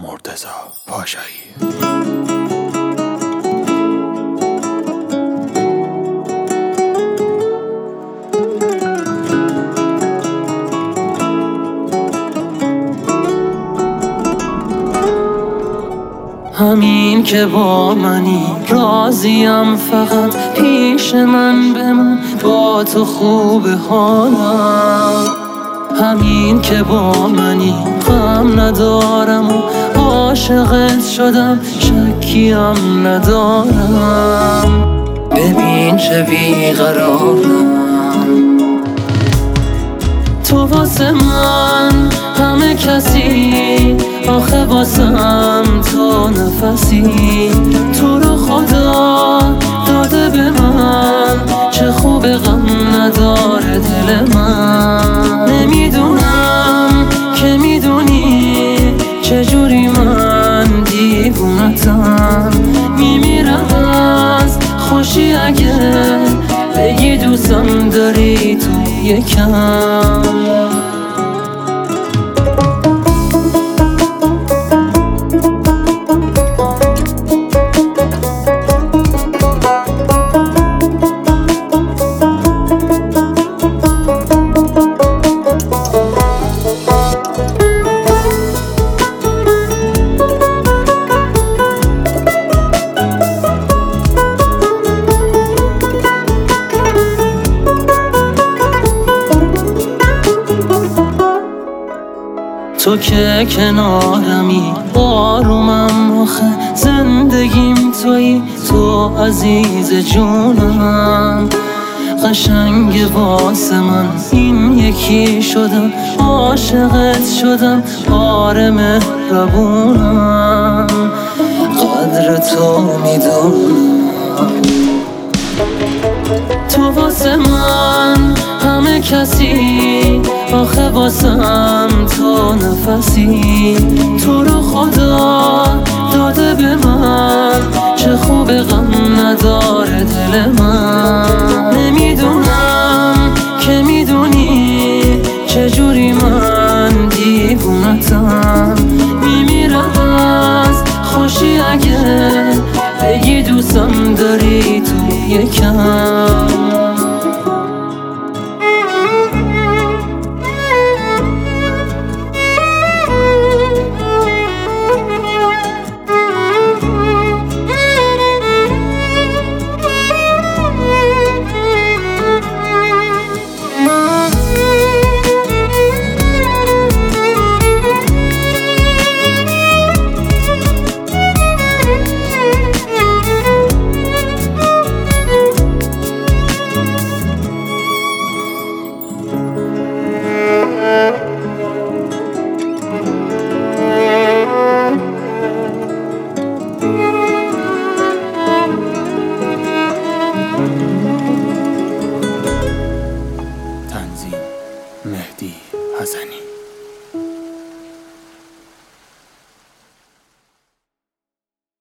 مرتضی پاشایی. همین که با منی راضیم، فقط پیش من بمون، با تو خوب حالم. همین که با منی غم ندارم و عاشقت شدم، شکیم ندارم. ببین چه بیقرارم، تو واسه من همه کسی، آخه واسم تو نفسی. تو رو خدا داده به من، چه خوب غم نداره دل من. نمیدونم که میدونی چجوری من دیوونتم، میمیرم از خوشی اگه بگی دوستم داری تو یکم. تو که کنارمی آرومم، آخه زندگیم تویی، تو عزیز جونم. قشنگ واسه من این یکی شدم، عاشقت شدم، آره مهربونم. قدر تو میدونم، تو واسه من همه کسی، آخه واسم تو نفسی. تو رو خدا داده به من، چه خوب غم نداره دل من.